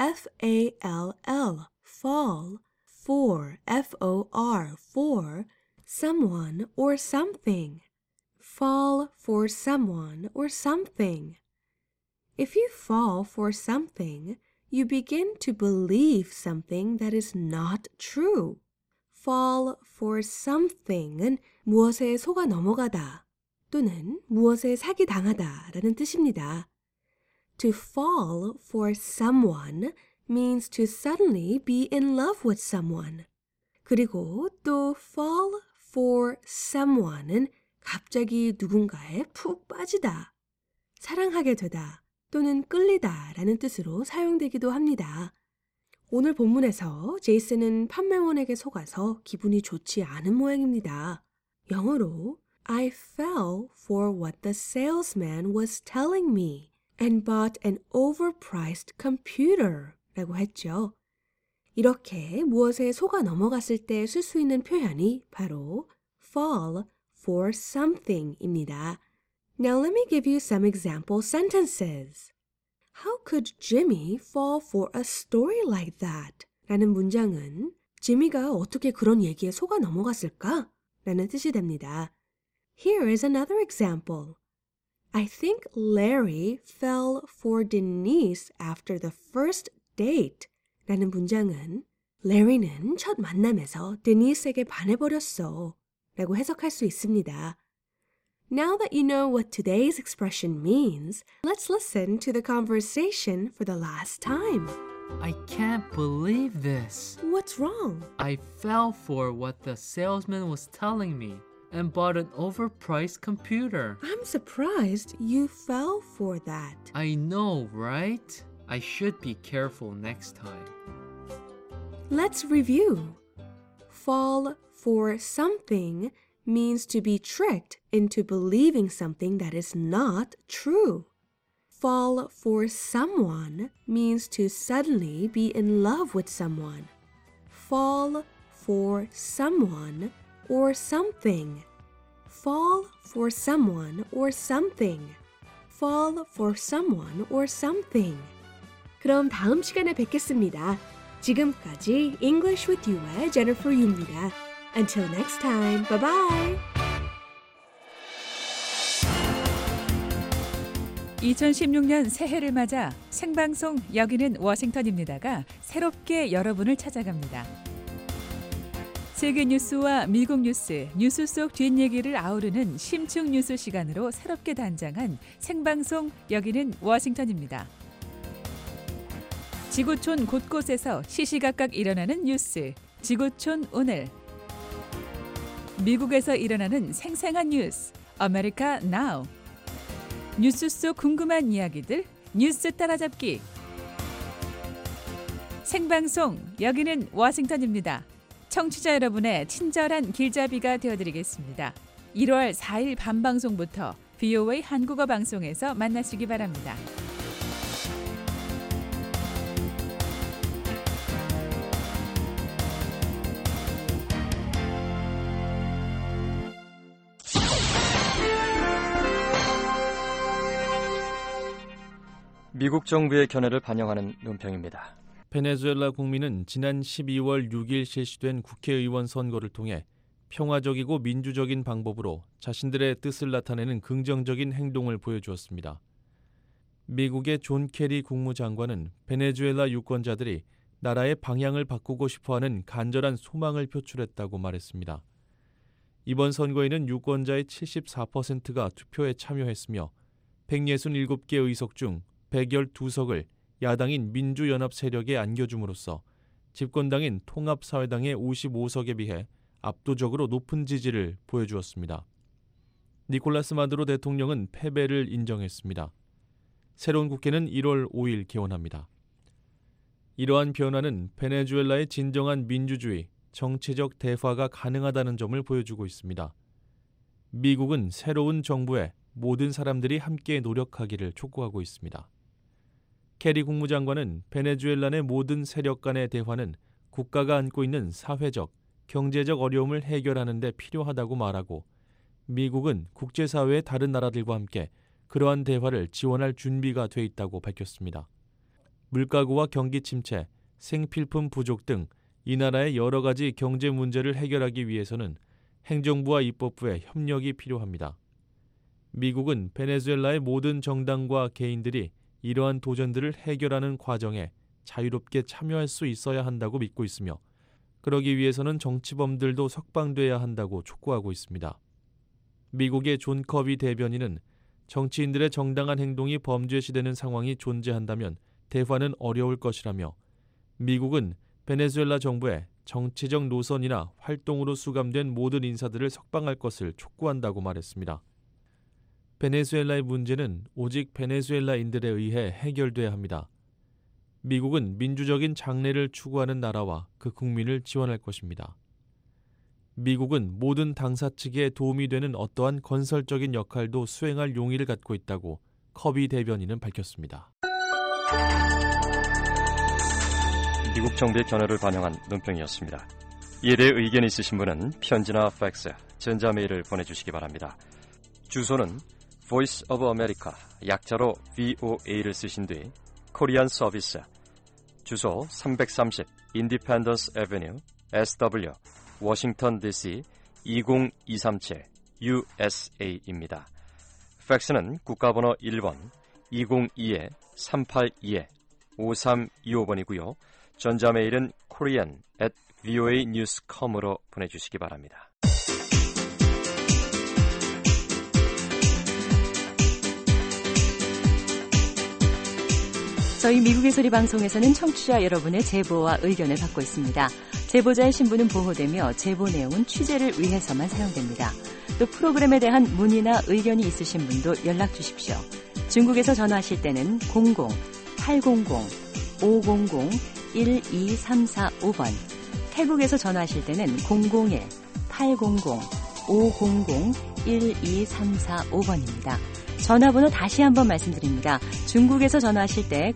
F-A-L-L, fall, for, F-O-R, for, someone or something. Fall for someone or something. If you fall for something, you begin to believe something that is not true. fall for something은 무엇에 속아 넘어가다 또는 무엇에 사기당하다 라는 뜻입니다. To fall for someone means to suddenly be in love with someone. 그리고 또 fall for someone은 갑자기 누군가에 푹 빠지다, 사랑하게 되다 또는 끌리다 라는 뜻으로 사용되기도 합니다. 오늘 본문에서 제이슨은 판매원에게 속아서 기분이 좋지 않은 모양입니다. 영어로 I fell for what the salesman was telling me and bought an overpriced computer 라고 했죠. 이렇게 무엇에 속아 넘어갔을 때 쓸 수 있는 표현이 바로 fall for something입니다. Now let me give you some example sentences. How could Jimmy fall for a story like that? 라는 문장은 지미가 어떻게 그런 얘기에 속아 넘어갔을까? 라는 뜻이 됩니다. Here is another example. I think Larry fell for Denise after the first date. 라는 문장은 Larry는 첫 만남에서 데니스에게 반해버렸어. 라고 해석할 수 있습니다. Now that you know what today's expression means, let's listen to the conversation for the last time. I can't believe this. What's wrong? I fell for what the salesman was telling me and bought an overpriced computer. I'm surprised you fell for that. I know, right? I should be careful next time. Let's review. Fall for something means to be tricked into believing something that is not true. Fall for someone means to suddenly be in love with someone. Fall for someone or something. Fall for someone or something. Fall for someone or something. 그럼 다음 시간에 뵙겠습니다. 지금까지 English with You의 Jennifer Yu입니다. Until next time, bye-bye! 2016년 새해를 맞아 생방송 여기는 워싱턴입니다가 새롭게 여러분을 찾아갑니다. 세계 뉴스와 미국 뉴스, 뉴스 속 뒷얘기를 아우르는 심층 뉴스 시간으로 새롭게 단장한 생방송 여기는 워싱턴입니다. 지구촌 곳곳에서 시시각각 일어나는 뉴스, 지구촌 오늘. 미국에서 일어나는 생생한 뉴스, 아메리카 나우. 뉴스 속 궁금한 이야기들, 뉴스 따라잡기. 생방송, 여기는 워싱턴입니다. 청취자 여러분의 친절한 길잡이가 되어드리겠습니다. 1월 4일 밤방송부터 VOA 한국어 방송에서 만나시기 바랍니다. 미국 정부의 견해를 반영하는 논평입니다. 베네수엘라 국민은 지난 12월 6일 실시된 국회의원 선거를 통해 평화적이고 민주적인 방법으로 자신들의 뜻을 나타내는 긍정적인 행동을 보여주었습니다. 미국의 존 케리 국무장관은 베네수엘라 유권자들이 나라의 방향을 바꾸고 싶어하는 간절한 소망을 표출했다고 말했습니다. 이번 선거에는 유권자의 74%가 투표에 참여했으며 167개 의석 중 112석을 야당인 민주연합 세력에 안겨줌으로써 집권당인 통합사회당의 55석에 비해 압도적으로 높은 지지를 보여주었습니다. 니콜라스 마두로 대통령은 패배를 인정했습니다. 새로운 국회는 1월 5일 개원합니다. 이러한 변화는 베네수엘라의 진정한 민주주의, 정치적 대화가 가능하다는 점을 보여주고 있습니다. 미국은 새로운 정부에 모든 사람들이 함께 노력하기를 촉구하고 있습니다. 케리 국무장관은 베네수엘라 내 모든 세력 간의 대화는 국가가 안고 있는 사회적, 경제적 어려움을 해결하는 데 필요하다고 말하고 미국은 국제사회의 다른 나라들과 함께 그러한 대화를 지원할 준비가 돼 있다고 밝혔습니다. 물가고와 경기 침체, 생필품 부족 등 이 나라의 여러 가지 경제 문제를 해결하기 위해서는 행정부와 입법부의 협력이 필요합니다. 미국은 베네수엘라의 모든 정당과 개인들이 이러한 도전들을 해결하는 과정에 자유롭게 참여할 수 있어야 한다고 믿고 있으며 그러기 위해서는 정치범들도 석방돼야 한다고 촉구하고 있습니다. 미국의 존 커비 대변인은 정치인들의 정당한 행동이 범죄시되는 상황이 존재한다면 대화는 어려울 것이라며 미국은 베네수엘라 정부의 정치적 노선이나 활동으로 수감된 모든 인사들을 석방할 것을 촉구한다고 말했습니다. 베네수엘라의 문제는 오직 베네수엘라인들에 의해 해결돼야 합니다. 미국은 민주적인 장래를 추구하는 나라와 그 국민을 지원할 것입니다. 미국은 모든 당사 측에 도움이 되는 어떠한 건설적인 역할도 수행할 용의를 갖고 있다고 커비 대변인은 밝혔습니다. 미국 정부의 견해를 반영한 논평이었습니다. 이에 대해 의견 있으신 분은 편지나 팩스, 전자메일을 보내주시기 바랍니다. 주소는 Voice of America, 약자로 VOA를 쓰신 뒤 코리안 서비스, 주소 330 Independence Avenue, SW, 워싱턴 DC 20237 USA입니다. 팩스는 국가번호 1번 202-382-5325번이고요. 전자메일은 korean@voanews.com으로 보내주시기 바랍니다. 저희 미국의 소리 방송에서는 청취자 여러분의 제보와 의견을 받고 있습니다. 제보자의 신분은 보호되며 제보 내용은 취재를 위해서만 사용됩니다. 또 프로그램에 대한 문의나 의견이 있으신 분도 연락 주십시오. 중국에서 전화하실 때는 00-800-500-12345번, 태국에서 전화하실 때는 001-800-500-12345번입니다. 전화번호 다시 한번 말씀드립니다. 중국에서 전화하실 때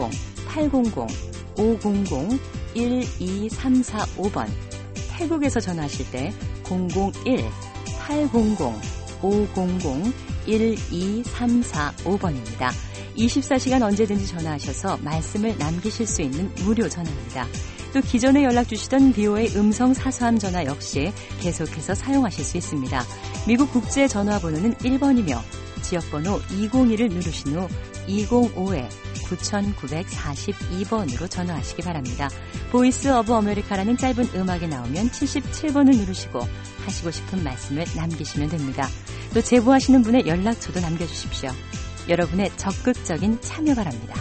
0-800-500-12345번, 태국에서 전화하실 때 001-800-500-12345번입니다. 24시간 언제든지 전화하셔서 말씀을 남기실 수 있는 무료 전화입니다. 또 기존에 연락 주시던 BOA 음성 사서함 전화 역시 계속해서 사용하실 수 있습니다. 미국 국제 전화번호는 1번이며 지역번호 202를 누르신 후 205-9942번으로 전화하시기 바랍니다. 보이스 오브 아메리카라는 짧은 음악이 나오면 77번을 누르시고 하시고 싶은 말씀을 남기시면 됩니다. 또 제보하시는 분의 연락처도 남겨주십시오. 여러분의 적극적인 참여 바랍니다.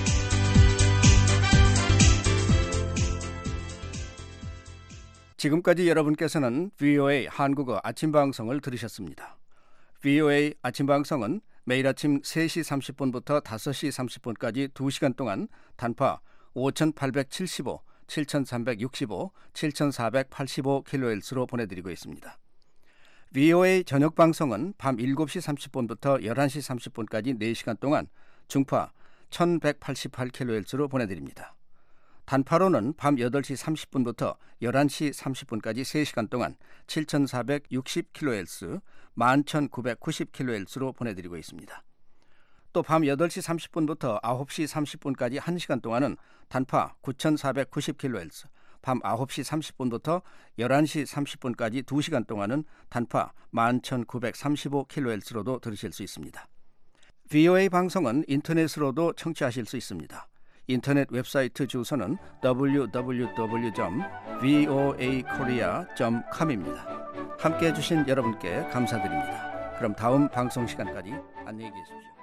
지금까지 여러분께서는 VOA 한국어 아침방송을 들으셨습니다. VOA 아침방송은 매일 아침 3시 30분부터 5시 30분까지 2시간 동안 단파 5875, 7365, 7485kHz로 보내드리고 있습니다. VOA 저녁방송은 밤 7시 30분부터 11시 30분까지 4시간 동안 중파 1188kHz로 보내드립니다. 단파로는 밤 8시 30분부터 11시 30분까지 3시간 동안 7460kHz, 11990kHz로 보내드리고 있습니다. 또 밤 8시 30분부터 9시 30분까지 1시간 동안은 단파 9490kHz, 밤 9시 30분부터 11시 30분까지 2시간 동안은 단파 11935kHz로도 들으실 수 있습니다. VOA 방송은 인터넷으로도 청취하실 수 있습니다. 인터넷 웹사이트 주소는 www.voakorea.com입니다. 함께해 주신 여러분께 감사드립니다. 그럼 다음 방송 시간까지 안녕히 계십시오.